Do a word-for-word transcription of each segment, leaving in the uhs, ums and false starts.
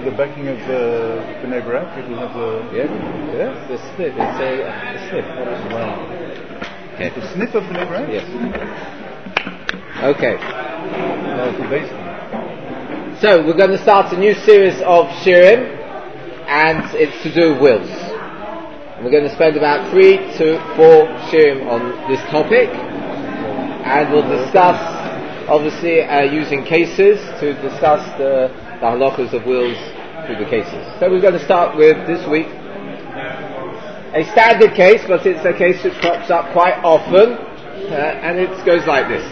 have the backing of the B'nai Brak? It will have the... Yeah, yeah, the snip. It's a, a snip. Wow. Okay. The snip of B'nai Brak? Yes. Okay. No, it's the baseline. So, we're going to start a new series of shirim, and it's to do with wills. And we're going to spend about three to four shirim on this topic, and we'll discuss, obviously, uh, using cases to discuss the, the halachas of wills through the cases. So we're going to start with, this week, a standard case, but it's a case that crops up quite often, uh, and it goes like this.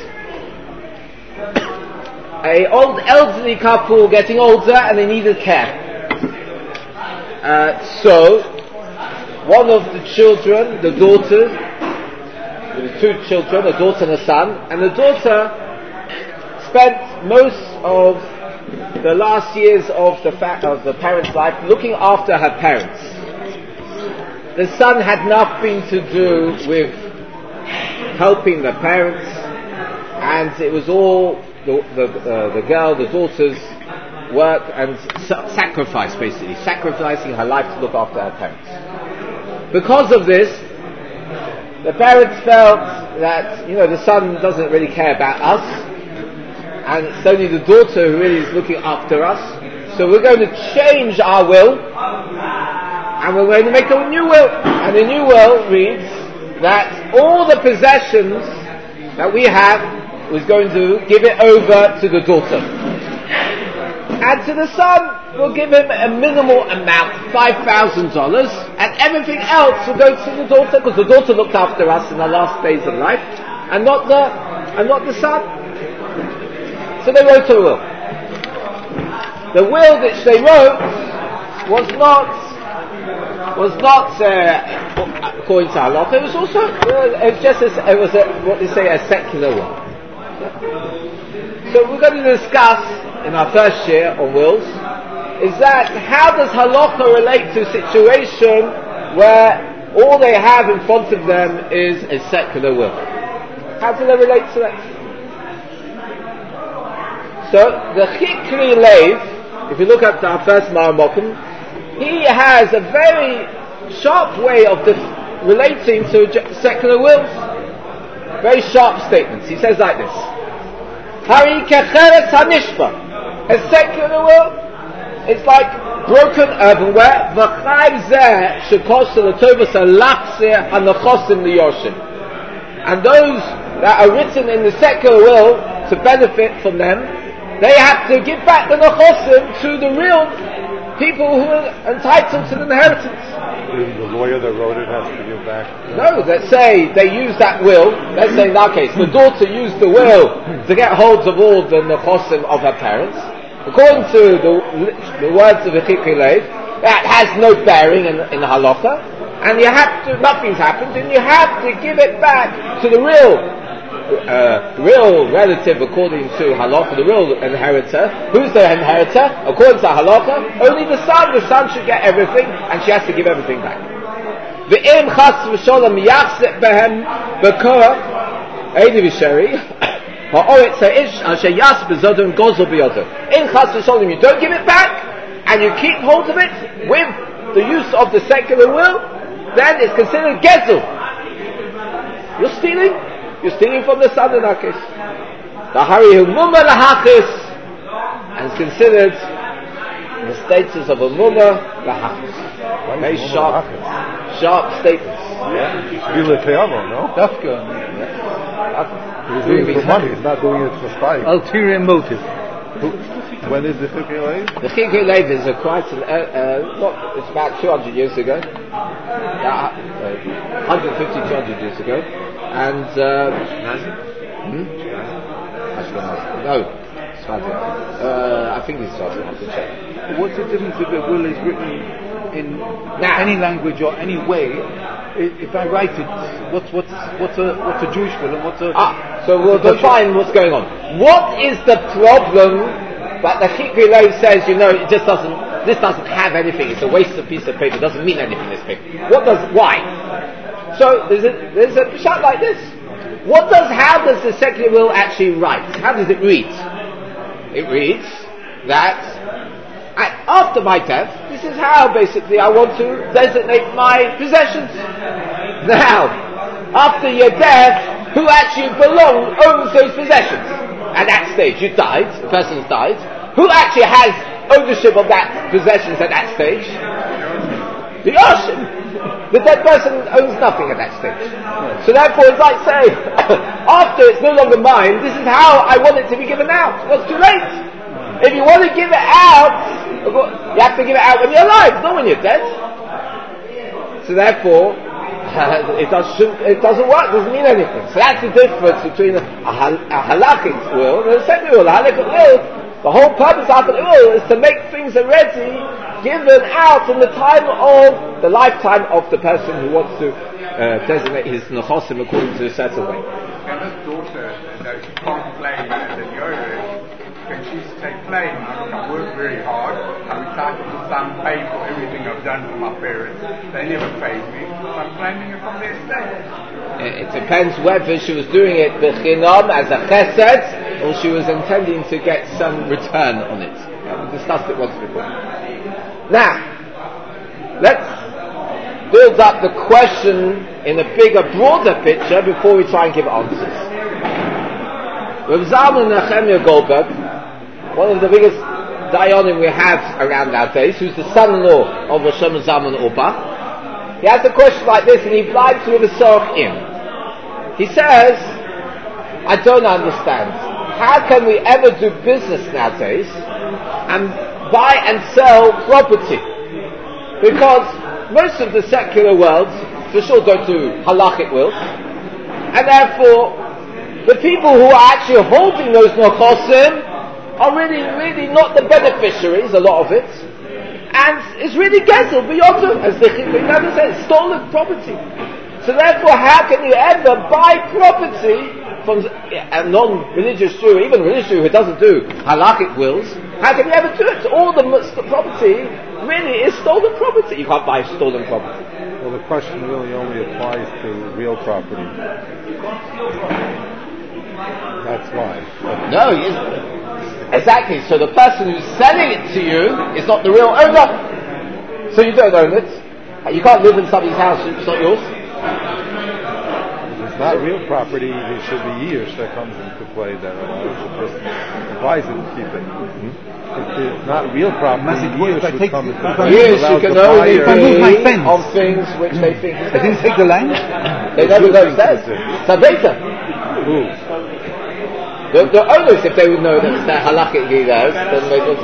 A old elderly couple getting older and they needed care. Uh, so, one of the children, the daughter, there were two children, a daughter and a son, and the daughter spent most of the last years of the fa- of the parents' life looking after her parents. The son had nothing to do with helping the parents, and it was all the the, uh, the girl, the daughter's work and sa- sacrifice, basically sacrificing her life to look after her parents. Because of this, the parents felt that, you know, the son doesn't really care about us, and it's only the daughter who really is looking after us. So we're going to change our will, and we're going to make a new will. And the new will reads that all the possessions that we have was going to give it over to the daughter. And to the son, we'll give him a minimal amount, five thousand dollars, and everything else will go to the daughter, because the daughter looked after us in the last days of life, and not the, and not the son. So they wrote a will. The will which they wrote was not, was not, uh, according to halakha, it was also, uh, it was just, a, it was a, what they say, a secular one. So we're going to discuss in our first year on wills is that how does halakha relate to a situation where all they have in front of them is a secular will? How do they relate to that? So the Chikri Lev, if you look at our first Maramokim, he has a very sharp way of def- relating to secular wills. Very sharp statements. He says like this: Hari kecheres hanishba. A secular will, it's like broken earthenware. V'chayv zeh shekos l'tovus alachzeh hanachosim liyoshim. And those that are written in the secular will to benefit from them, they have to give back the nachosim to the real people who are entitled to the inheritance. The lawyer that wrote it has to give back. No, let's say they use that will. Let's say in our case, the daughter used the will to get hold of all the nechosim of her parents. According to the, the words of the Chikri Lev, that has no bearing in, in halakha, and you have to, nothing's happened, and you have to give it back to the real, uh, real relative according to halakha, the real inheritor. Who's the inheritor? According to halakha, only the son. The son should get everything, and she has to give everything back. V'im chas v'sholem yachzeh behem b'korah eidi v'sheri ha'oretz ha'ish asher yas b'zodom gozel b'yodom. In chas v'sholem you don't give it back, and you keep hold of it with the use of the secular will, then it's considered gezel. You're stealing. You're stealing from the son in that case. The hari hu mumma lahachis, and it's considered the status of a mumma lahachis. Very sharp, sharp statements. Yeah. Really payable, no? Dafka. He's doing it for money. He's not doing it for spite. Ulterior motive. When is the Chikri Lev? The Chikri Lev is a quite an, uh, uh, not, it's about two hundred years ago. Uh, uh, one hundred fifty, two hundred years ago. And, uh, hmm? no, uh, I think it's Swazi, I have to check. What's the difference if a will is written in Now, any language or any way? If I write it, what's what's what's a what's a Jewish will and what's a ah, so we'll define what's going on. What is the problem that the Chikri Lev says, you know, it just doesn't, this doesn't have anything, it's a waste of piece of paper, it doesn't mean anything, this paper. What does, why? So, there's a, there's a shot like this. What does, how does the secular will actually write? How does it read? It reads that And after my death, this is how basically I want to designate my possessions. Now, after your death, who actually belong, owns those possessions? At that stage, you died, the person has died. Who actually has ownership of that possessions at that stage? The Yoshim. The dead person owns nothing at that stage. So therefore, it's like saying, after it's no longer mine, this is how I want it to be given out. Well, it's too late. If you want to give it out, you have to give it out when you're alive, not when you're dead. So therefore, uh, it, does, it doesn't work, it doesn't mean anything. So that's the difference between a, hal- a halachic will and a second will. A halachic will, the whole purpose of the will is to make things already given out in the time of the lifetime of the person who wants to uh, designate his nechosim according to a certain way. And this daughter, that she can't claim as a Yoresh, can she say, claim, I worked very hard, I'm entitled to some pay for everything I've done for my parents, they never paid me, so I'm claiming it from their estate. It depends whether she was doing it b'chinam as a chesed, or she was intending to get some return on it. Yeah, we discussed it once before. Now, let's build up the question in a bigger, broader picture before we try and give answers. Rav Zalman Nechemia Goldberg, one of the biggest dayanim we have around nowadays, who's the son-in-law of Rosh Zalman Auerbach, he has a question like this, and he blinds with a sorg in. He says, I don't understand. How can we ever do business nowadays and buy and sell property? Because most of the secular world, for sure, don't do halachic wills, and therefore the people who are actually holding those nechosim are really, really not the beneficiaries, a lot of it, and it's really gezel beyond, as the Chibur says, stolen property. So therefore, how can you ever buy property from a non-religious Jew, even a religious Jew who doesn't do halachic wills? How can you ever do it? All the property really is stolen property. You can't buy stolen property. Well, the question really only applies to real property. That's why. But no, you, exactly. So the person who's selling it to you is not the real owner. So you don't own it. You can't live in somebody's house. It's not yours. If it's not real property, there should be yish that comes into play that allows the person who buys it to keep it. Mm-hmm. If it's not real property, yish would come into play. Yish you can only be on things which they think is I didn't take the line. They never go upstairs. It's a beta. Who? The, the owners, if they would know that it's their halachic theirs, then they would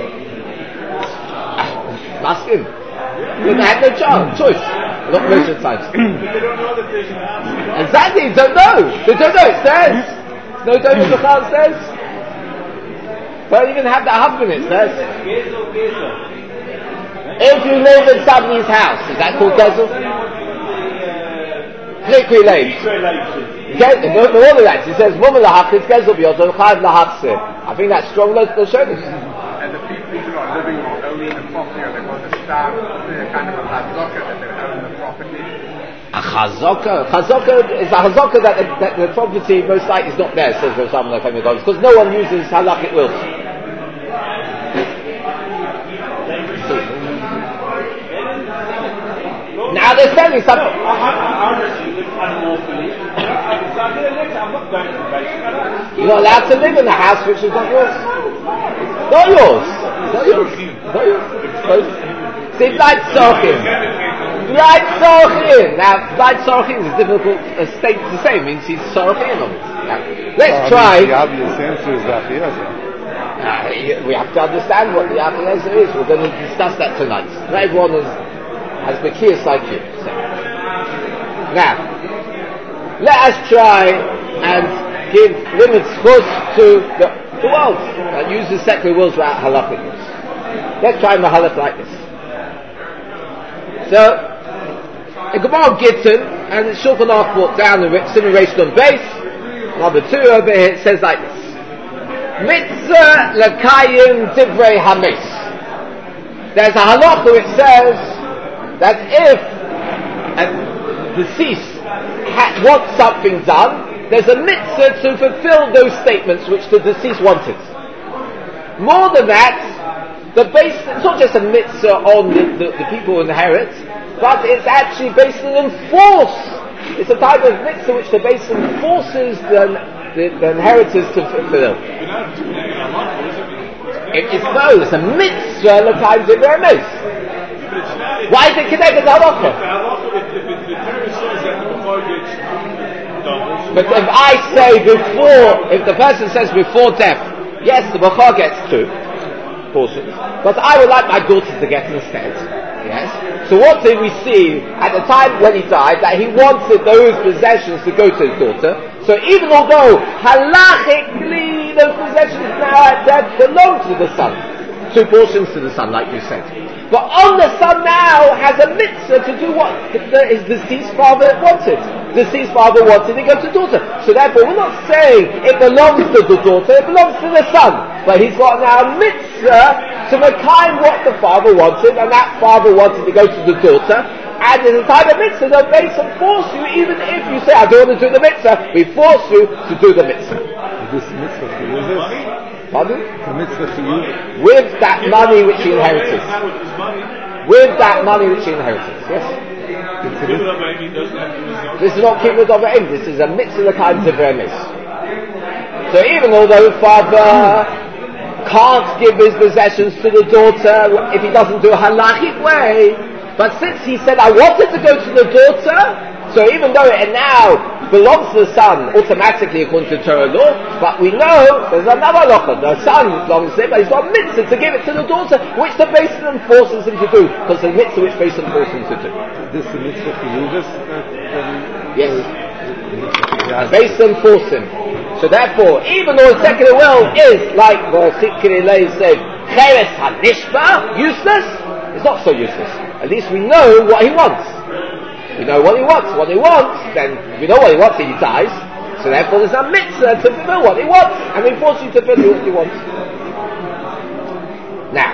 ask him. But they had no child, choice. Not most of the times. Exactly, don't know. They don't know, it's theirs. No Dover Bechal, it's theirs. Don't even have that husband, it's theirs. If you live in somebody's house, is that called Gezel? Click relates. No, no more than that. He says, "Woman lahachis Gezel b'yodon chayv lahachse." I think that's strong. Let's show this. And the people who are living or owning the property, or they've got a star, kind of a chazaka that they own the property. A chazaka? Chazaka is a chazaka that the, that the property most likely is not there, says Rav Zalman Nechemia Goldberg, because no one uses halachic wills. Now they're selling something. You're not allowed to live in the house which is not yours. Not yours. Not yours. Not yours. See, like Sorkin. Like Sorkin. Now, like Sorkin is difficult uh, state to say. It means he's Sorkin on it. Now, let's well, try. I mean, the obvious answer is Achiezer. Uh, we have to understand what the Achiezer is. We're going to discuss that tonight. Not everyone is, has Bekias like you. So. Now, let us try and give limits to the, the world that uses secular wills without halachic wills. Let's try Mahalach like this. So, in Gemara Gittin, and Shulchan Aruch brought down the simulation on base, number two over here, it says like this. Mitzvah lekayim divrei hames. There's a halacha which says that if a deceased ha- wants something done, there's a mitzvah to fulfill those statements which the deceased wanted. More than that, the base, it's not just a mitzvah on the, the, the people who inherit, but it's actually based on force. It's a type of mitzvah which the base forces the, the, the inheritors to fulfill. It is no, it's a mitzvah the times it very most. Why is it connected to halacha? But if I say before, if the person says before death, yes, the bachar gets two portions, but I would like my daughter to get instead. Yes. So what did we see at the time when he died? That he wanted those possessions to go to his daughter. So even although halachically those possessions now at death belong to the son, two portions to the son, like you said. But on the son now has a mitzvah to do what the, the, his deceased father wanted. Deceased father wanted to go to daughter. So therefore we're not saying it belongs to the daughter, it belongs to the son. But he's got now a mitzvah to mekayim what the father wanted, and that father wanted to go to the daughter. And in the time of mitzvah, they'll make some force you, even if you say, I don't want to do the mitzvah, we force you to do the mitzvah. This mitzvah for you is Pardon? the mitzvah for you. With that money which he inherited. With that money which he inherited, yes? This is not kibbutz of aim, this is a mitzvah kind of remis. So even although father can't give his possessions to the daughter if he doesn't do a halachic way, but since he said I wanted to go to the daughter, so even though it now belongs to the son automatically according to Torah law, but we know there's another halacha. The son belongs to him, but he's got a mitzvah to give it to the daughter, which the Beis Din forces him to do, because the mitzvah which Beis Din forces him to do. This is the mitzvah for you, this? Yes. The Beis Din forces him. So therefore, even though a secular will is like the Chikri Lei said, Cheres HaNishba, useless, it's not so useless. At least we know what he wants. We know what he wants. What he wants, then we know what he wants and he dies. So therefore there's a mitzvah to fulfill what he wants, and we force you to fulfill what he wants. Now,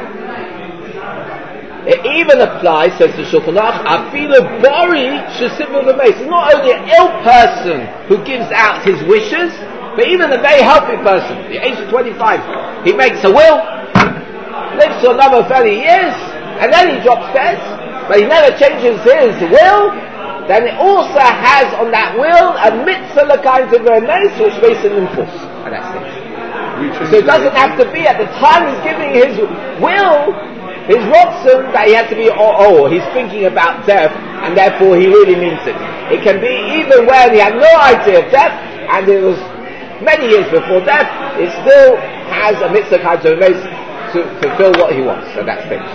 it even applies, says the Shulchan Aruch, Afilu Bori Shesimu V'Meis. It's not only an ill person who gives out his wishes, but even a very healthy person, the age of twenty-five, he makes a will, lives for another thirty years, and then he drops dead, but he never changes his will, then it also has on that will a mitzvah l'kaim to v'emes, which makes it enforce. And that's it. So it doesn't have to be at the time he's giving his will, his rotzen, that he has to be, oh, oh, he's thinking about death, and therefore he really means it. It can be even when he had no idea of death, and it was many years before death, it still has a mitzvah l'kaim to v'emes to fulfill what he wants at that stage.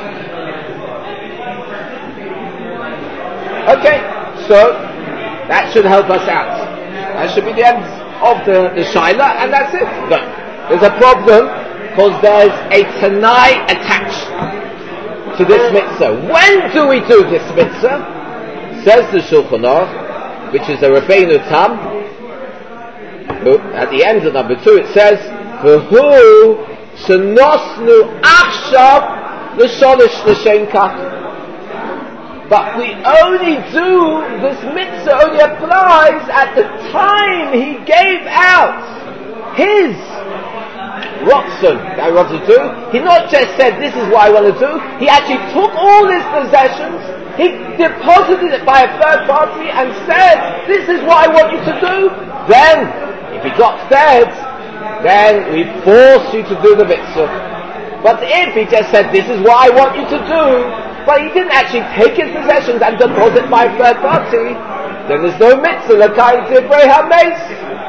Okay. So, that should help us out. That should be the end of the, the Shaila, and that's it. But there's a problem, because there's a Tanai attached to this mitzvah. When do we do this mitzvah? Says the Shulchan Aruch, which is a Rabbeinu Tam, who, at the end of number two, it says, V'hu shenosnu achshav l'sholish l'shem kach. But we only do, this mitzvah only applies at the time he gave out his rotzen that he wanted to do. He not just said, this is what I want to do. He actually took all his possessions, he deposited it by a third party and said, this is what I want you to do. Then, if he drops dead, then we force you to do the mitzvah. But if he just said, this is what I want you to do, but he didn't actually take his possessions and deposit by a third party, then there's no mitzvah l'kaim divrei hameis.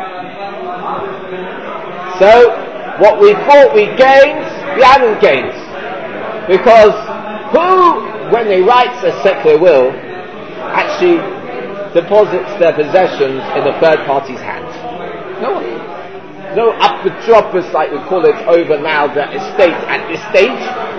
So, what we thought we gained, we haven't gained. Because who, when they write a secular will, actually deposits their possessions in a third party's hands? No one. No apotropos, like we call it over now, the estate at this stage.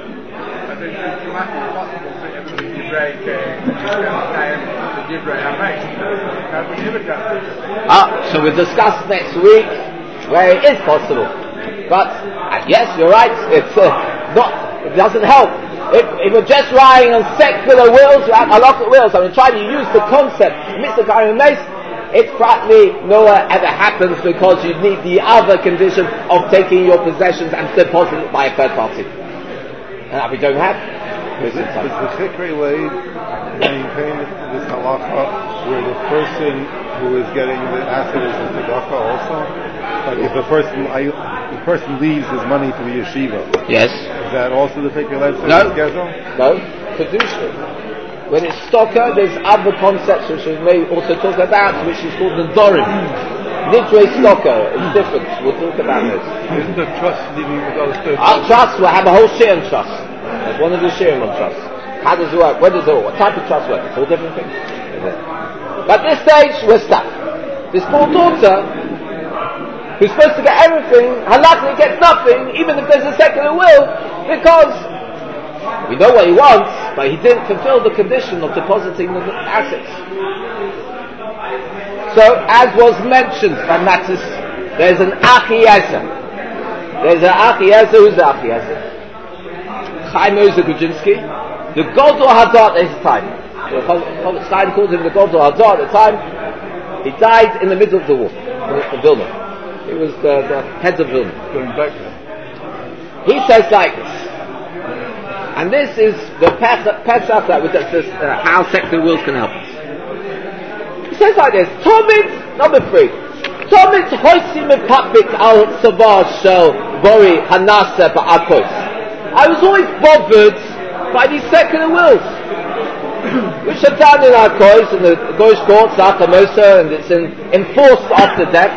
Ah, so we'll discuss next week where it is possible. But uh, yes, you're right. It's uh, not. It doesn't help. If, if we're just relying on secular wills, halakhic wills, I mean, trying to use the concept mitzvah kaim meis, it practically nowhere ever happens because you need the other condition of taking your possessions and depositing it by a third party. And that we don't have. Does the Chikri Lay maintain this halacha where the person who is getting the asset is the tzedakah also? Like if the person the person leaves his money to the yeshiva. Yes. Is that also the Chikri Lay? No. No. Kedusha. When it's stocker, there's other concepts which we may also talk about, which is called the Dorim. Nidre stocker is different. We'll talk about this. Isn't the trust leaving with other third Our trust will have a whole share in trust. There's one of the sharing on trust. How does it work? Where does it work? What type of trust work? It's all different things. But at this stage, we're stuck. This poor daughter, who's supposed to get everything, halachically gets nothing, even if there's a secular will, because we know what he wants, but he didn't fulfill the condition of depositing the assets. So, as was mentioned by Matis, there's an Achiezer. There's an Achiezer. Who's the Achiezer? Chaim Ozer Gudzinski. The Godol Hadar at his time. Chaim called him the Godol Hadar at the time. He died in the middle of the war in Vilna. He was the, the head of Vilna. Going back there. He says like this. And this is the Pesach that we discussed, uh, how secular wills can help us. He says like this: Tomit, number three. Tomit hoisim mepapik al savar shel vori hanasa ba'akos. I was always bothered by these secular wills, which are done in our courts, in the Goyish courts, Akamosa, and it's in, enforced after death.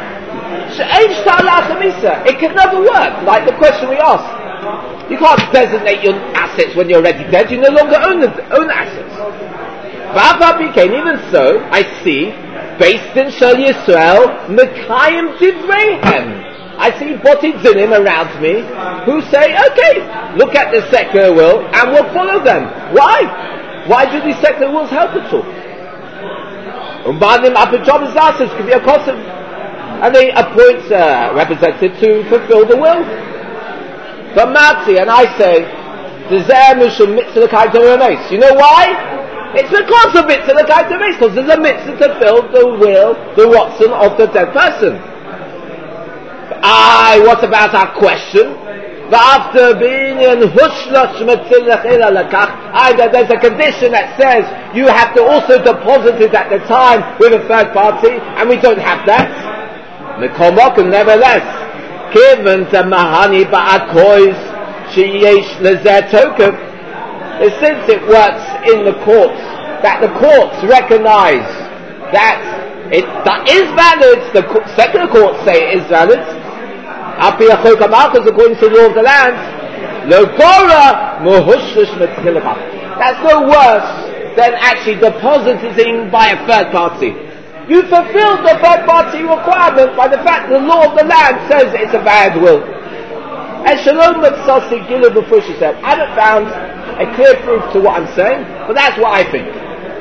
It can never work. Like the question we asked. You can't designate your assets when you're already dead. You no longer own the own assets. became even so, I see, based in Shal Yisrael, Mekayim Divreihem. I see Boti Dinim around me who say, okay, look at the secular will and we'll follow them. Why? Why do these secular wills help at all? Umbanim Apijom Zasas could be a custom. And they appoint a representative to fulfill the will. But Matzi, and I say, you know why? It's because of mitzvah the kaitamis, because there's a mitzvah to fill the will, the rotzen of the dead person. Aye, what about our question? After being in hushlosh aye, that there's a condition that says you have to also deposit it at the time with a third party, and we don't have that. Mekomok, and nevertheless, given the mahani ba'akois sheyesh lezeh token, since it works in the courts, that the courts recognize that it that is valid, the secular courts say it is valid, according to the law of the land, that's no worse than actually depositing by a third party. You fulfilled the third party requirement by the fact the law of the land says it's a valid will. And Shalom Mitzasi Gilu B'Fushi said, I haven't found a clear proof to what I'm saying, but that's what I think.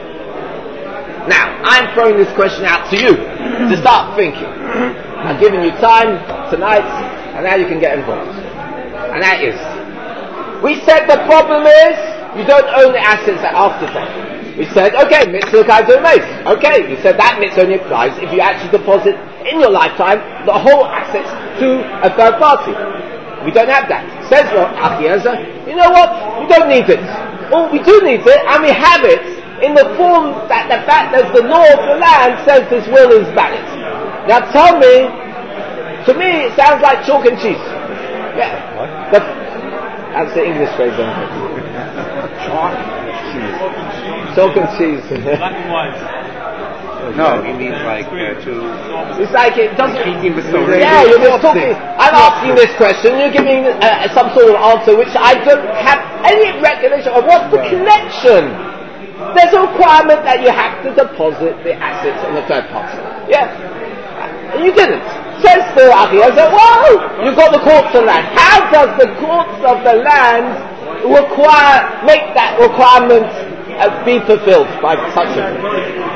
Now, I'm throwing this question out to you to start thinking. I've given you time tonight, and now you can get involved. And that is, we said the problem is you don't own the assets after death. We said, okay, mitzvah kaito meis. Okay, we said that mitzvah only applies if you actually deposit in your lifetime the whole assets to a third party. We don't have that. Says Achiezer, you know what? We don't need it. Well, we do need it, and we have it in the form that the fact that the law of the land says this will is valid. Now tell me, to me it sounds like chalk and cheese. Yeah. What? The, that's the English phrase. Chalk cheese. Chalk and cheese. Black and white. No, he means like uh, to... It's like it doesn't... Speaking with the Yeah, you're just talking. I'm asking this question, you're giving uh, some sort of answer which I don't have any recognition of. What's the connection? There's a requirement that you have to deposit the assets in the third party. Yeah. And you didn't. Says the Achiezer, well, you've got the courts of land. How does the courts of the land require, make that requirement uh, be fulfilled by such a...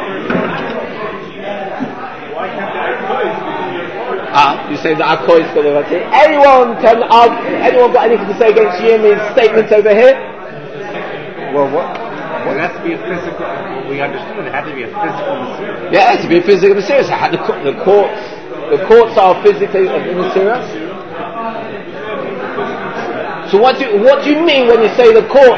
Ah, you say that Akoi is going to say. Anyone can argue, anyone got anything to say against Yirmi's statement over here? Well, what? Well, it has to be a physical, we understood it had to be a physical material. Yeah, it has to be a physical material. So the, the courts, the courts are physically material. So what do you, what do you mean when you say the court?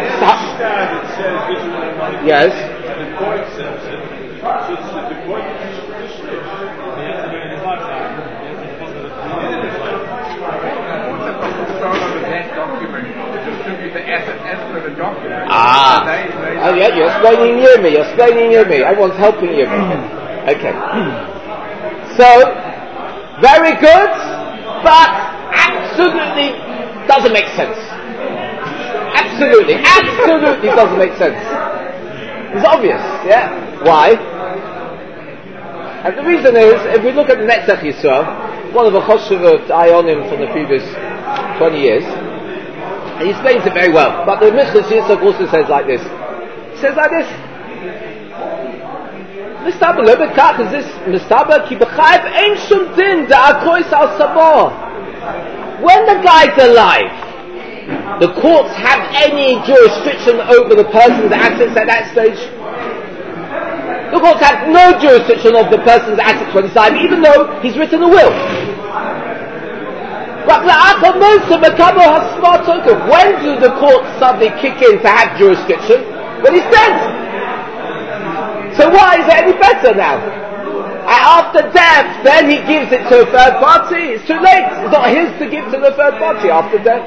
Yes. The court says it. So the court Ah. Oh yeah, you're explaining Yirmi, you're explaining Yirmi. Everyone's helping Yirmi. Okay. So, very good, but absolutely doesn't make sense. Absolutely, absolutely doesn't make sense. It's obvious, yeah? Why? And the reason is, if we look at the Netzach Yisrael, one of the Choshev Ionim from the previous twenty years, he explains it very well. But the Mishnas Yitzchak also says like this. He says like this. Mistaber lo bekach is this mistaber ki b'chayv ein shum din da'akois al sabor. When the guy's alive, the courts have any jurisdiction over the person's assets at that stage? The courts have no jurisdiction of the person's assets when he's alive, even though he's written a will. When do the courts suddenly kick in to have jurisdiction? When he's dead. So why is it any better now? And after death, then he gives it to a third party. It's too late. It's not his to give to the third party after death.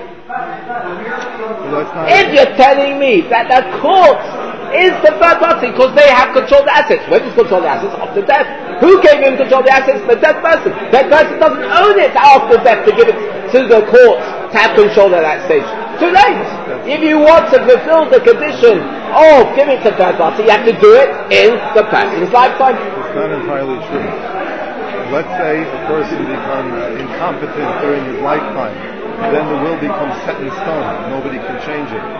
If you're telling me that the court is the third party because they have control of the assets, when does control the assets? After death. Who gave him control of the assets? The dead person. That person doesn't own it after death to give it to the court to have control at that stage. Too late. If you want to fulfill the condition of giving to third party, you have to do it in the person's lifetime. It's not entirely true. Let's say a person becomes incompetent during his lifetime, then the will becomes set in stone. Nobody can change it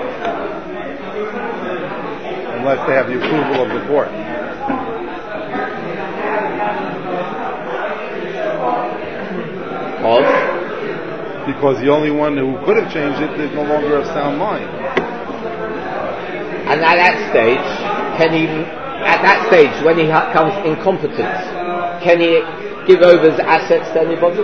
unless they have the approval of the court. Of? Because the only one who could have changed it is no longer of sound mind. And at that stage, can he, at that stage, when he ha- comes incompetent, can he give over his assets to anybody?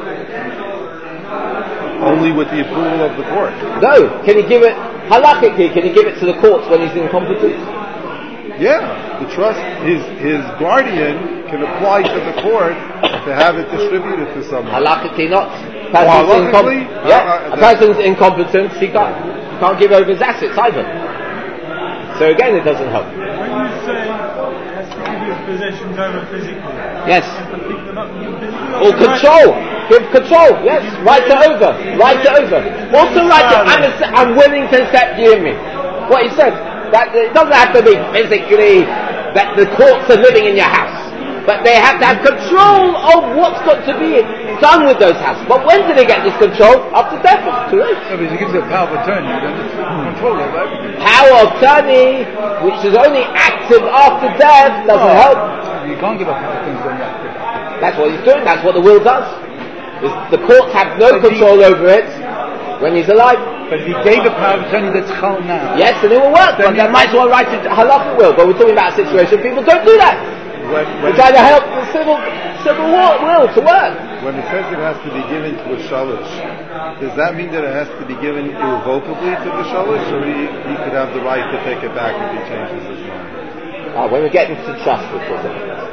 Only with the approval of the court. No. Can he give it, halachically, can he give it to the courts when he's incompetent? Yeah. The trust, his, his guardian can apply to the court to have it distributed to someone. Halachically not. Well, Person's halachically, incom- yeah, uh, uh, a person's incompetent, he can't, he can't give over his assets either. So again, it doesn't help. When you say he has to give his possessions over physically, yes. he has to pick them up physically. Or control. Give control, yes. Write it over. Write it over. Also write it, I'm, a, I'm willing to accept you in me. What he said. That it doesn't have to be physically that the courts are living in your house. But they have to have control of what's got to be done with those houses. But when do they get this control? After death. It's too late. No, because he gives a power of attorney, then it's control over everything. Power of attorney, which is only active after death, doesn't Oh. help. You can't give a power of attorney when you're active. That's what he's doing. That's what the will does. The courts have no but control he, over it when he's alive. But if he gave a power of attorney that's chal now. Yes, and it will work. But they might as well write it halacha will. But we're talking about a situation people don't do that. When, when we're trying to help the civil civil war, will to work. When it says it has to be given to a shalish, does that mean that it has to be given irrevocably to the shalish, or he, he could have the right to take it back if he changes his mind? Ah, when we get into trust, we'll talk about that.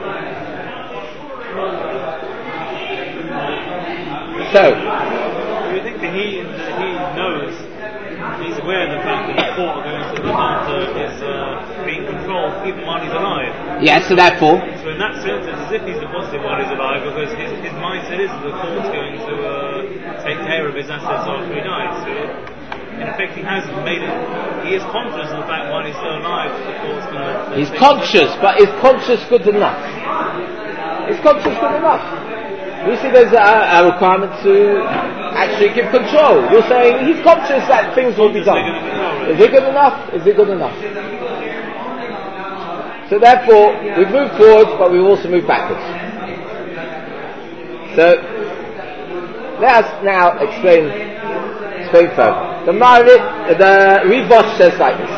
So, do you think that he, that he knows, he's aware of the fact that the court are going to look after is uh, being controlled even while he's alive? Yes, so therefore. So in that sense, it's as if he's deposited while he's alive, because his, his mindset is that the court's going to uh, take care of his assets after he dies. So in effect, he has made it. He is conscious of the fact while he's still alive that the court's going to. He's conscious, but is conscious good enough? Is conscious good enough? We see there's a, a requirement to actually give control. You're saying he's conscious that things will be done. Is it good enough? Is it good enough? So therefore, we've moved forward, but we've also moved backwards. So, let us now explain, explain further. The Marit, the Rivosh says like this.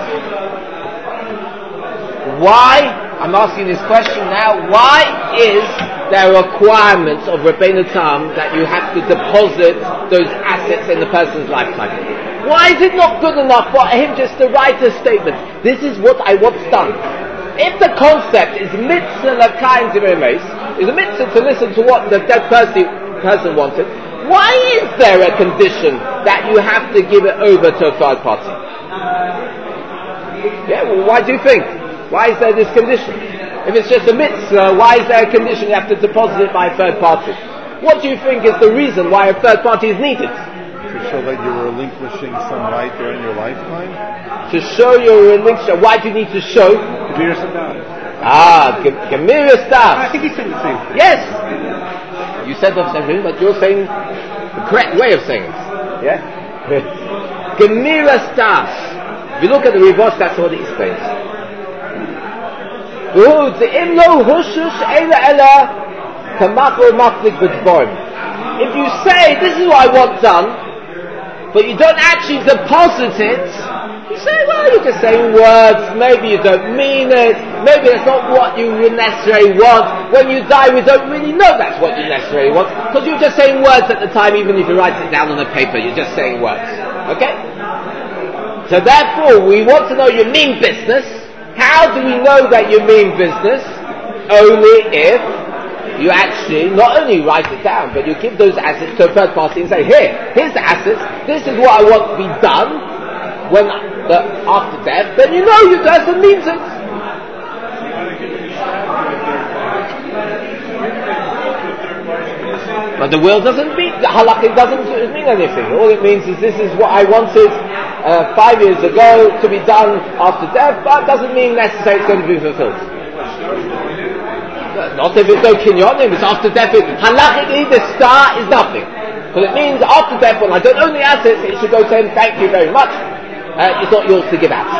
Why, I'm asking this question now, why is there a requirement of Rabbeinu Tam that you have to deposit those assets in the person's lifetime? Why is it not good enough for him just to write a statement? This is what I want done. If the concept is mitzvah l'kaim divrei, is a mitzvah to listen to what the dead person, person wanted, why is there a condition that you have to give it over to a third party? Yeah, well, why do you think? Why is there this condition? If it's just a mitzvah, why is there a condition you have to deposit it by a third party? What do you think is the reason why a third party is needed? To show that you're relinquishing some right during your lifetime? To show you're relinquishing. Why do you need to show? Gemir Sadat. Ah, Gemir Sadat. I think he's saying the same thing. Yes. You said the same thing, but you're saying the correct way of saying it. Yeah? Gemir Sadat. If you look at the Rivosh, that's what it explains. If you say, this is what I want done, but you don't actually deposit it, you say, well, you're just saying words, maybe you don't mean it, maybe that's not what you would necessarily want. When you die, we don't really know that's what you necessarily want, because you're just saying words at the time, even if you write it down on the paper, you're just saying words. Okay? So therefore, we want to know you mean business. How do we know that you mean business? Only if you actually not only write it down, but you give those assets to a third party and say, here, here's the assets, this is what I want to be done when the, after death, then you know you doesn't mean it. But the will doesn't mean, the halakha doesn't mean anything. All it means is this is what I wanted uh, five years ago to be done after death, but it doesn't mean necessarily it's going to be fulfilled. Not if it's no kinyonim, it's after death. Halachically, the star is nothing. Because it means after death, when I don't own the assets, it should go to him, thank you very much. Uh, it's not yours to give out.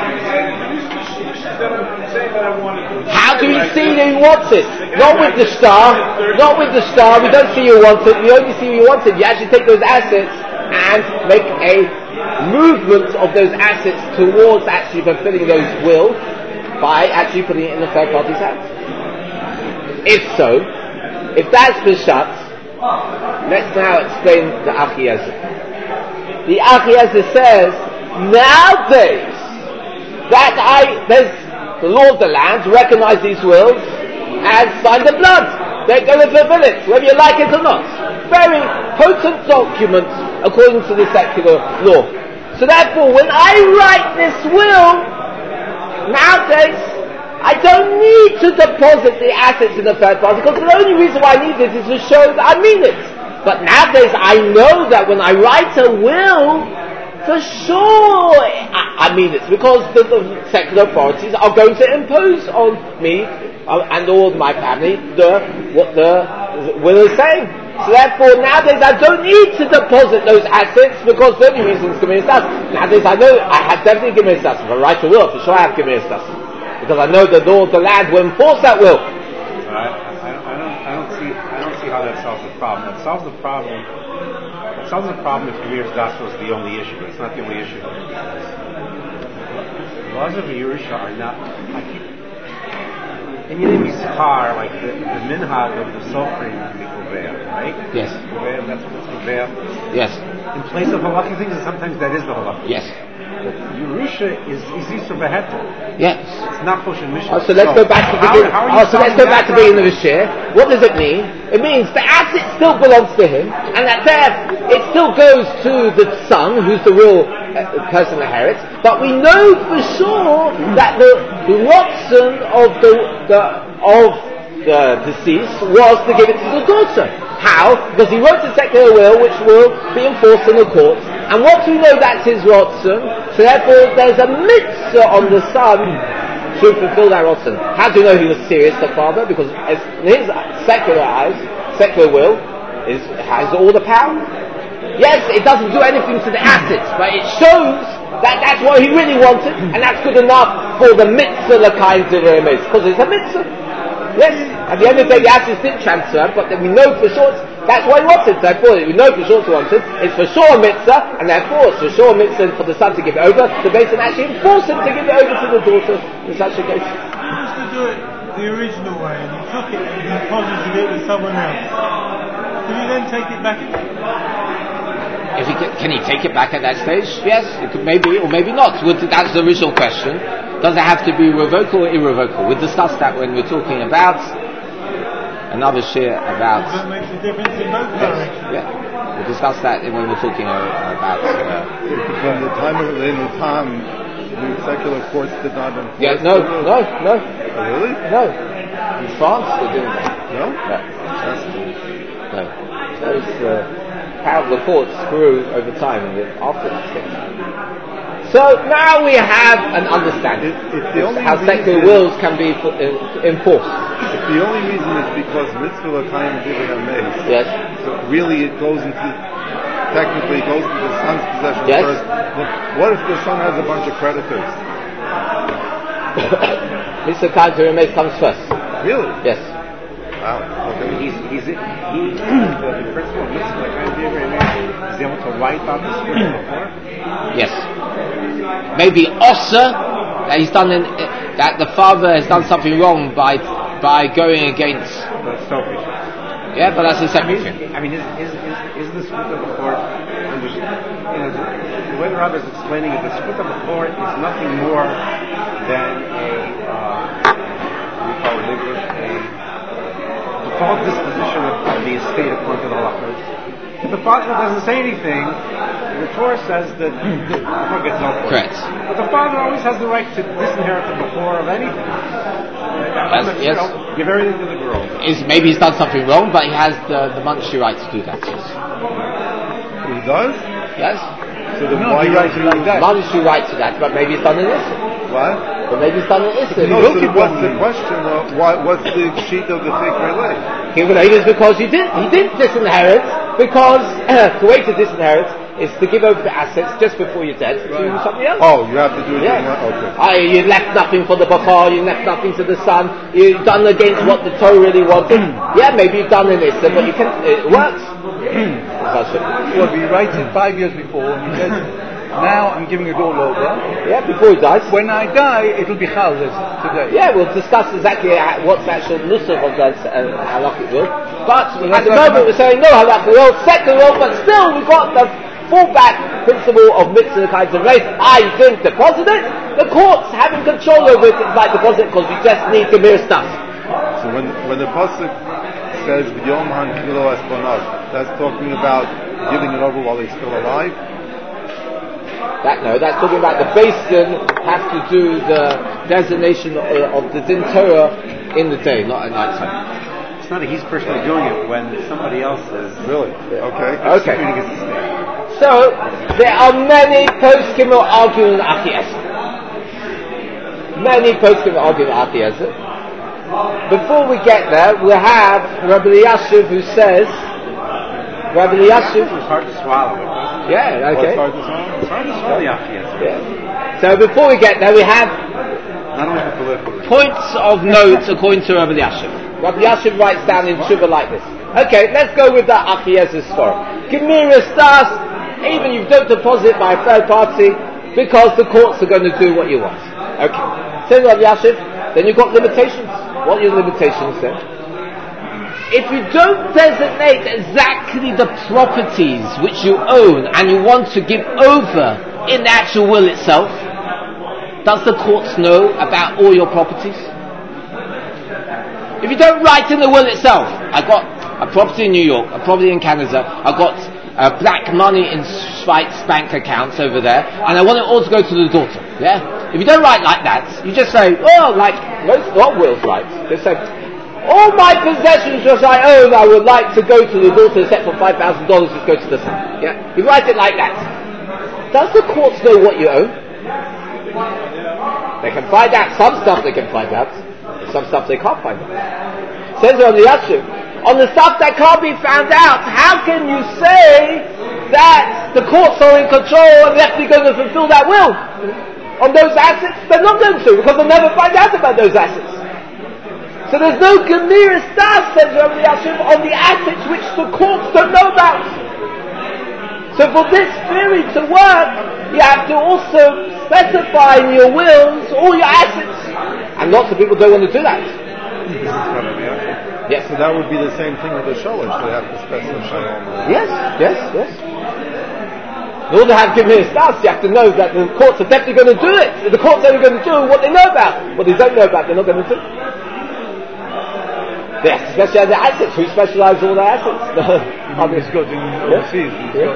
How do we see that he wants it? Not with the star, not with the star, we don't see you want it, we only see you want it. You actually take those assets and make a movement of those assets towards actually fulfilling those will by actually putting it in the third party's hands. If so, if that's the shut, let's now explain the Achiezer. The Achiezer says, nowadays, that I, there's the law of the land, recognize these wills, and sign the blood. They're going to fulfill it, whether you like it or not. Very potent document, according to the secular law. So therefore, when I write this will, nowadays, I don't need to deposit the assets in the third party, because the only reason why I need this is to show that I mean it. But nowadays I know that when I write a will, for sure I, I mean it, because the, the secular authorities are going to impose on me uh, and all my family the what the will is saying. So therefore nowadays I don't need to deposit those assets, because the only reason is Gemir Stas. Nowadays I know I have definitely Gemir Stas. If I write a will, for sure I have Gemir Stas, because I know the law of the land will enforce that will. I, I, I don't. I don't see. I don't see how that solves the problem. That solves the problem. It solves the problem if Gemir Das was the only issue. But it's not the only issue. Laws of Yerusha are not. I keep. And you know, Yisachar, like the, the minhag of the Sofrim can be Koveah, right? Yes. Koveah, that's what's Koveah. Yes. In place of halakhic things, and sometimes that is the halakha. Yes. But Yerusha is Isisur Beheter. Yes. It's not Posh and Mishnah. Oh, so let's so go back to the how, beginning. how Oh, so let's go back to the beginning of the share. What does it mean? It means the asset still belongs to him, and that there it still goes to the son, who's the real uh, person that inherits. But we know for sure that the Rotzen of the, the of the deceased was to give it to the daughter. How? Because he wrote a secular will which will be enforced in the courts. And once we know that's his Rotzen, so therefore there's a mitzvah on the son to fulfill that Rotzen. How do you know he was serious, the father? Because in his secular eyes, secular will is, has all the power. Yes, it doesn't do anything to the assets, but it shows that that's what he really wanted, and that's good enough for the mitzvah l'kaim divrei, because it's a mitzvah. Yes, at the end of the day the assets didn't transfer, but then we know for sure that's what he wanted. Therefore, we know for sure he wanted. It's for sure a mitzvah, and therefore it's for sure a mitzvah for the son to give it over. The Beis Din actually enforce him to give it over to the daughter in such a case. If he was to do it the original way, and he took it and he deposited it with someone else, could he then take it back again? If he can, can he take it back at that stage? Yes, it could maybe or maybe not. Would- That's the original question. Does it have to be revocable or irrevocable? We discussed that when we were talking about another share about. That makes a difference in both directions. Yeah, we discussed that when we were talking uh, about. Uh, When the time of in the time, the secular courts did not enforce. yeah, no, the- no, no, Oh, really? no. In France, they're doing that. No. No, no. Those uh, how the courts grew over time after that stage. So now we have an understanding If, if the only how secular reason, wills can be fo- uh, enforced. if the only reason is because mitzvah l'kayim divrei hameis, Yes. so really it goes into, technically it goes into the son's possession Yes. first. Then what if the son has a bunch of creditors? Mister Kain to remain comes first. Really? Yes. Wow. Okay. He's, he's, he, the, the principle of mitzvah, kind of is able to wipe out the split before. Yes. Maybe Ossa, that he's done in, that the father has done something wrong by by going against. That's selfish. Yeah, but that's a I separate mean, thing. I mean, is, is, is, is the split of the court, you know, the way the rabbi is explaining it, the split of the court is nothing more than a, uh, what do you call it in English, a default disposition of, of the estate according to the halacha. If the father doesn't say anything, the Torah says that the Bechor gets no portion. Correct. But the father always has the right to disinherit the Bechor of anything. Yes, You yes. know, give everything to the girl. Is maybe he's done something wrong, but he has the the monetary right to do that. Yes. He does? Yes. So then No, why he writes it like that. Monetary right to that, but maybe he's done an issue. What? But maybe he's done an issue. No, so what's the question of why, what's the sheet of the fake relay? It is because he did he did disinherit because uh, the way to disinherit is to give over the assets just before you're dead to somebody else. Oh, you have to do it. Yeah. in one- Okay. Ah, you left nothing for the Bechor, you left nothing to the son, you've done against what the Torah really wanted. Yeah, maybe you've done an issa, but you can, it works. That's it. Well, he writes it five years before, and he says, now I'm giving it all over. Yeah, before he dies. When I die, it'll be Chaldes today. Yeah, we'll discuss exactly how, what's the actual nusach of that uh, halakhic will. But Well, at the that's moment we're saying no halakhic will, second will, but still we've got the fallback principle of mitzvah kinds of race. I didn't deposit it. The court's having control over it. It's like deposit because we just need Gemir stuff. So when when the pasuk says Yom Hankilo Esponot, that's talking about giving it over while he's still alive. That no, that's talking about the basin have to do the designation of, of the din Torah in the day, not at night time. It's not that he's personally doing it when somebody else is Really? Okay. Okay. executing his estate. So there are many poskim who argue in Achiyas. Many poskim argue in Achiyas. Before we get there, we have Rabbi Yashiv who says, Rabbi Yashiv. It's hard to swallow it. Yeah, What's okay. hard to swallow? It's hard to swallow the Achiyas. Yeah. So before we get there, we have Not only for political reasons. points of note according to Rabbi Yashiv. Rabbi Yashiv writes down in Tshuva like this. Okay, let's go with the Achiyaz's story. Gemira Stas, even you don't deposit by a third party because the courts are going to do what you want. Okay. Says Rabbi Yashiv, then you've got limitations. What are your limitations then? If you don't designate exactly the properties which you own and you want to give over in the actual will itself, does the courts know about all your properties? If you don't write in the will itself, I've got a property in New York, a property in Canada, I've got uh, black money in Schweiz's bank accounts over there, and I want it all to go to the daughter. Yeah? If you don't write like that, you just say, oh, like most what wills write, they say, all my possessions which I own, I would like to go to the daughter, except for five thousand dollars, which go to the son. Yeah? You write it like that. Does the courts know what you own? They can find out some stuff. They can find out some stuff they can't find out. Says on the Yashiv, on the stuff that can't be found out, how can you say that the courts are in control and they're actually going to fulfill that will on those assets? They're not going to, because they'll never find out about those assets. So there's no Gemira Stas, says Rabbi Yashiv, on the assets which the courts don't know about. So for this theory to work, you have to also specify in your wills all your assets. And lots of people don't want to do that. Yes. So that would be the same thing with the shalosh. They have to specify all the. Yes, yes, yes. In order to have Gemir Stas, you have to know that the courts are definitely going to do it. The courts are only going to do what they know about. What they don't know about, they're not going to do. They have to specialize their assets. Who specializes all their assets? No. He's got in overseas. He's Yeah. got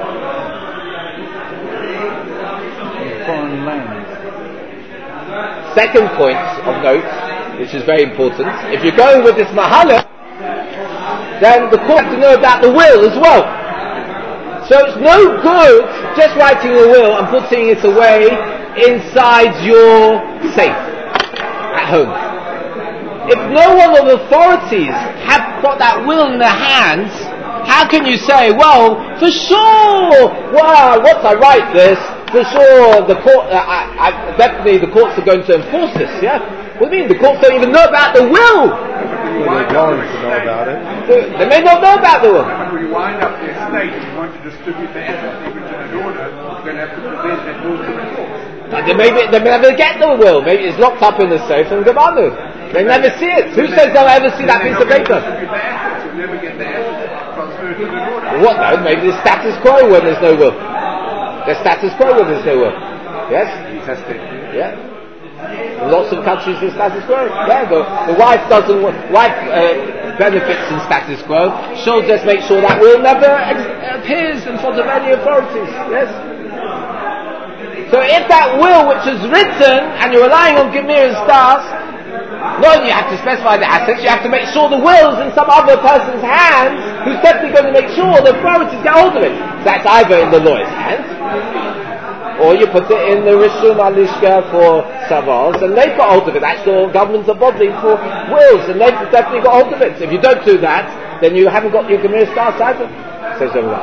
foreign lands. Second point of note, which is very important, if you're going with this mahala, then the court has to know about the will as well. So it's no good just writing a will and putting it away inside your safe at home. If no one of the authorities have got that will in their hands, how can you say, well, for sure, wow, once I write this, for sure the court, uh, I, I, definitely the courts are going to enforce this, yeah? What do you mean? The courts don't even know about the will. Well, they're going to know about it. They, they may not know about the will. When you wind up the estate and you want to distribute the assets even to the daughter, you're going to have to present that will to the court. And they may, be, they may never get the will. Maybe it's locked up in the safe and Gabanu. They never see it. Who says they'll ever see that piece of paper? You'll never get the assets transferred to the daughter. What no? Maybe the status quo when there's no will. The status quo when there's no will. Yes? Yeah. In lots of countries the status quo. Yeah, the, the wife doesn't want, wife uh, benefits in status quo. She'll just make sure that will never ex- appears in front of any authorities. Yes? So if that will which is written and you're relying on Gemir and Stars, not only you have to specify the assets, you have to make sure the will's in some other person's hands who's definitely going to make sure the authorities get hold of it. That's either in the lawyer's hands, or you put it in the Rishon Alishka for Savars, and they've got hold of it. That's the government's body for wills, and they've definitely got hold of it. So if you don't do that, then you haven't got your Gemir Stars either. Says everyone.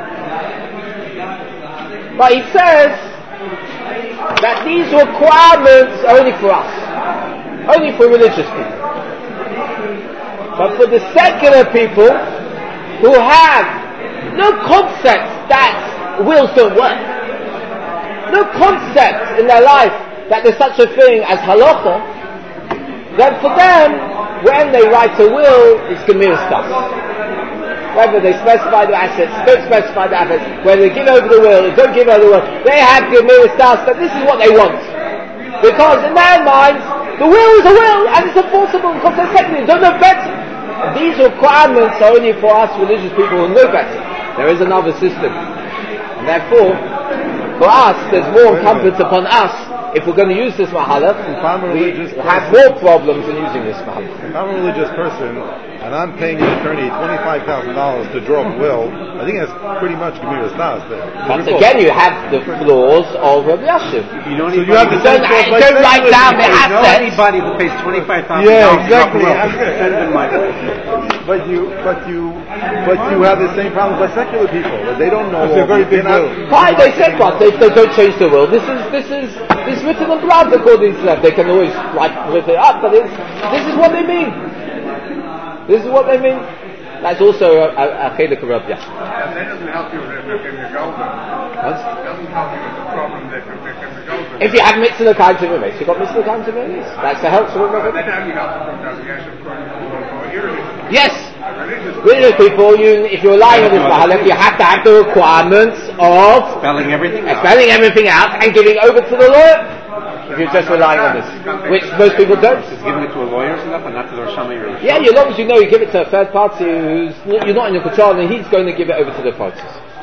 But he says that these requirements are only for us. Only for religious people. But for the secular people who have no concept that wills don't work, no concept in their life that there's such a thing as halacha, then for them, when they write a will, it's Gemir stuff. Whether they specify the assets, don't specify the assets, whether they give over the will, don't give over the will, they have Gemir stuff, but this is what they want. Because in their minds, the will is a will, and it's enforceable because they're secular, don't know better. And these requirements are only for us religious people who know better. There is another system. And therefore, for us, there's more incumbent upon us, if we're going to use this mahalach, we have more problems in using this mahalach. If I'm a religious person, and I'm paying an attorney twenty-five thousand dollars to draw a will, I think that's pretty much Gemir Stas. But again, you have the flaws of Rabbi Yashiv. You know So anybody you have to don't, say, don't write down the you know assets. anybody who pays twenty-five thousand Yeah, dollars exactly. send them my way. But you, but you, but you have the same problem by secular people. They don't know. That's a very big not, will. Fine, they said what? They, they don't change the will. This is this is this is written in blood according to them. They can always like rip it up, but it's, this is what they mean. This is what they mean. That's also a chilek of Rabbi Yashiv. That doesn't help you with the golden. Doesn't help you with the problem that you're making the golden. If you have mitzvah kind to you've got mitzvah kind to that's the help for That Rabbi only helps from Rabbi Yashiv for irreligious. Yes. Religious Religious people, you, if you're relying on this mahalach, you have to have the requirements of Spelling everything out. spelling everything out and giving over to the lawyer. If you're just relying on this, which most people don't. It's giving it to a lawyer and stuff, and not to the Rosh Hashanah. Yeah, as long as you know, you give it to a third party who's you're not in your control, and he's going to give it over to the authorities.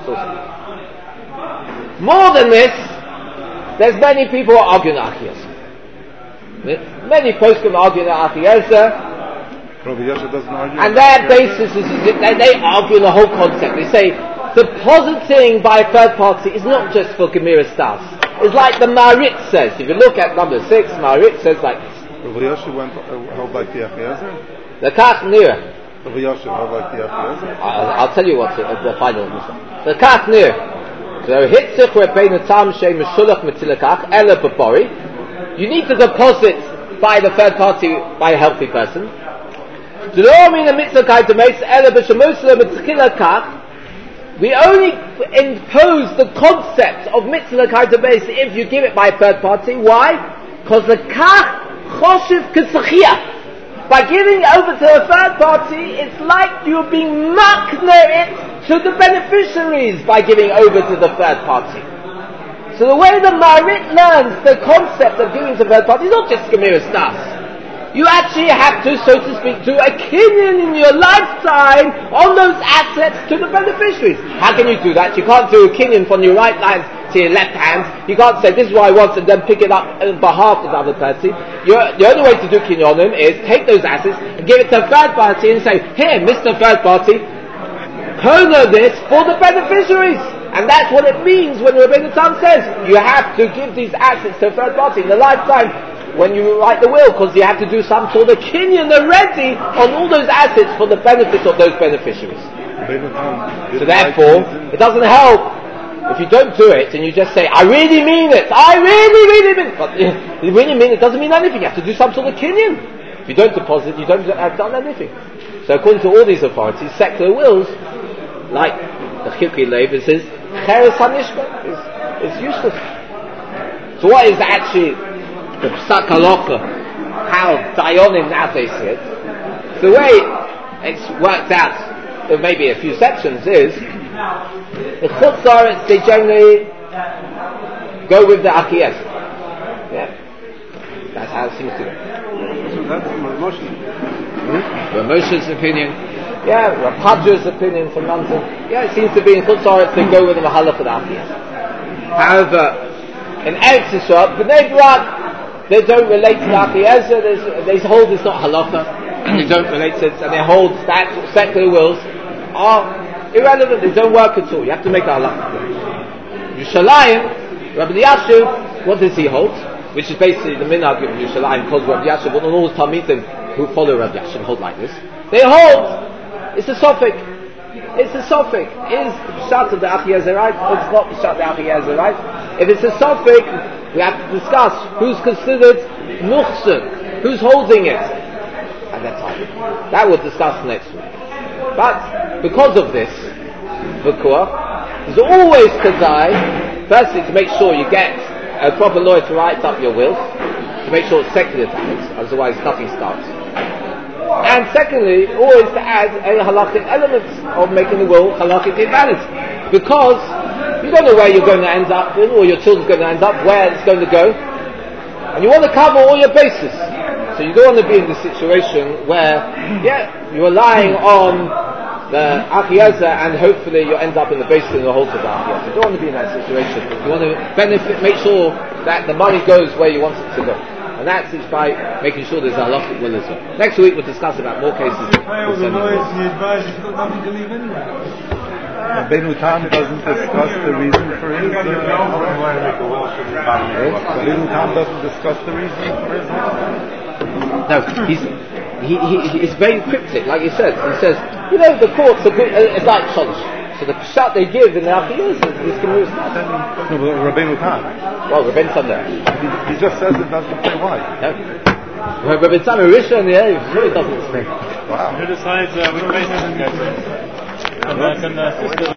More than this, there's many people who are arguing Achiezer. Many poskim are arguing Achiezer, Rabbi Yashiv doesn't argue. and their basis is, is they, they argue the whole concept. They say depositing by a third party is not just for Gemir Stas. It's like the Marit says. If you look at number six, Marit says like this. Rabbi Yashiv went uh, held like the Achiezer. The Kach Nir. Rabbi Yashiv held like the Achiezer. I'll, I'll tell you what's the, the final one. The Kach Nir. So hitzich repein tam shay meshulach mitzilakach ela b'bori. You need to deposit by the third party by a healthy person. We only impose the concept of mitzvah kaitabeis if you give it by a third party. Why? Because the kach choshev k'tzachiyah. By giving over to a third party, it's like you're being makne it to the beneficiaries by giving over to the third party. So the way the Marit learns the concept of giving to third party is not just Gemiras Das. You actually have to, so to speak, do a kinyan in your lifetime on those assets to the beneficiaries. How can you do that? You can't do a kinyan from your right hand to your left hand. You can't say, this is what I want, and then pick it up on behalf of the other person. You're, the only way to do kinyanim is take those assets and give it to a third party and say, here, Mister Third Party, corner this for the beneficiaries. And that's what it means when Rabbeinu Tam says, you have to give these assets to a third party in the lifetime when you write the will, because you have to do some sort of kinyan already on all those assets for the benefit of those beneficiaries. So therefore, it doesn't help if you don't do it and you just say, I really mean it, I really, really mean it. But uh, you really mean it doesn't mean anything. You have to do some sort of kinyan. If you don't deposit, you don't have done anything. So according to all these authorities, secular wills, like the Chilkei Lev, says, Cheres HaNishma is, is useless. So what is actually the Psak Halacha, how Dayanim nowadays see it? The way it's worked out, there may be a few sections, is the Chutz La'aretz, they generally go with the Achiyes. Yeah. That's how it seems to go. So that's Moshe. Hmm? Moshe's opinion. Yeah, Rav Hadra's opinion from London. Yeah, it seems to be in Chutz La'aretz, they go with the Mahalach of the Achiyes. However, in Eretz Yisrael, B'nai Brak, they don't relate to the Achiezer, they hold it's not halacha, and they don't relate to it, and they hold that secular wills are irrelevant, they don't work at all. You have to make a halacha. Yerushalayim, Rabbi Yashiv, what does he hold? Which is basically the minhag of Yerushalayim, because Rabbi Yashiv, but not all Talmidim who follow Rabbi Yashiv hold like this. They hold, it's a suffix. It's a suffix. Is Pshat of the Achiezer right? Or it's not Pshat of the Achiezer right? If it's a suffix, we have to discuss who's considered muhsin, who's holding it at that time. That we'll discuss next week. But because of this, V'kuah, there's always kedai, firstly to make sure you get a proper lawyer to write up your will, to make sure it's secular valid, otherwise nothing starts. And secondly, always to add a halachic element of making the will halachically valid, because you don't know where you're going to end up in, or your children's going to end up, where it's going to go, and you want to cover all your bases. So you don't want to be in the situation where, yeah, you're relying on the Achiezer, and hopefully you'll end up in the basis and the whole of the Achiezer. You don't want to be in that situation. You want to benefit, make sure that the money goes where you want it to go. And that's is by making sure there's a halachic will as well. Next week we'll discuss about more cases. Rabbeinu Tam doesn't discuss the reason for his. Rabbeinu Tam doesn't discuss the reason for his. No, he's he, he he's very cryptic, like he said. He says, you know, the courts are good, uh, it's like sholish. So the pshat they give in the Achiyos is Gemurus. No, but Rabbeinu Tam. Well, Rabbeinu Tam there. He, he just says it doesn't say why. No. Well, Rabbeinu Tam Rishon, yeah, he really doesn't explain. Wow. Who decides uh, which basis is going to? And, uh, can the sister